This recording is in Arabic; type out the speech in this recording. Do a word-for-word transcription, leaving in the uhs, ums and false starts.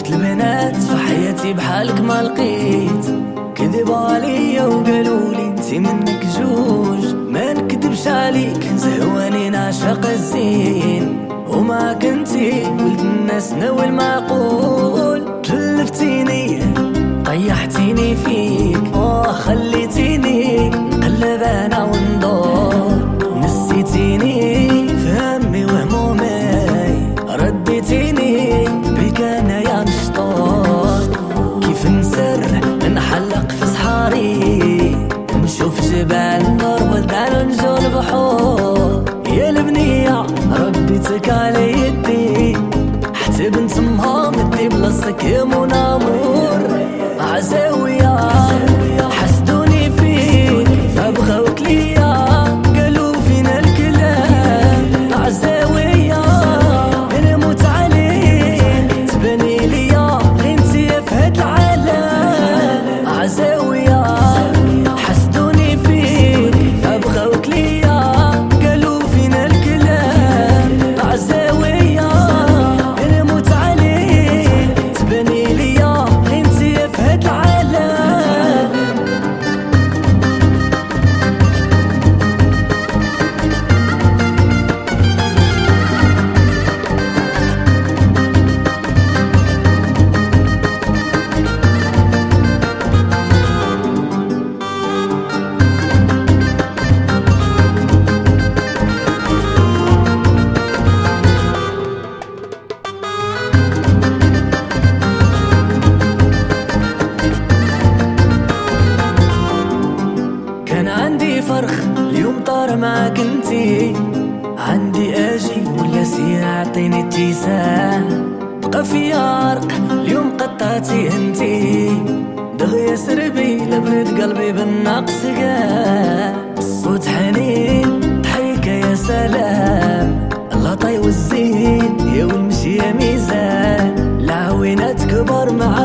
البنات في حياتي بحالك ما لقيت. كذبوا عليا وقالولي انتي منك جوج، ما نكدبش عليك زهواني نعشق الزين، ومعاك انتي ولد الناس ناوي المعقول. كلفتيني طيحتيني فيك وخليتيني نقلب انا وندور، نسيتيني في همي وهمومي، رديتيني بك انا يا مشطور. كيف نسر نحلق في صحاري، نشوف جبال نور ولدان ونجول بحور. يا البنية ربيتك على يدي، حتى بنت امها مدي بلاصتك يا منامور. عزاوية حسدوني فيك فبغاوك ليا، قالوا فينا الكلام. عزاوية نموت عليك تبني ليا غير انتي في هاد العالم. عزاوية حسدوني فيك فبغاوك ليا، قالوا فينا الكلام. عزاوية نموت عليك تبني ليا غير انتي في هاد العالم. كان عندي فرخ اليوم طار معاك انتي، عندي اجي ولا سير عطيني اتساع. بقى فيا عرق اليوم قطعتي انتي، دغيا سربي لبرد قلبي بالنقص قاع. الصوت حنين ضحيكة يا سلام، الله طي والزين يا والمشي يا ميزان. العوينات كبر مع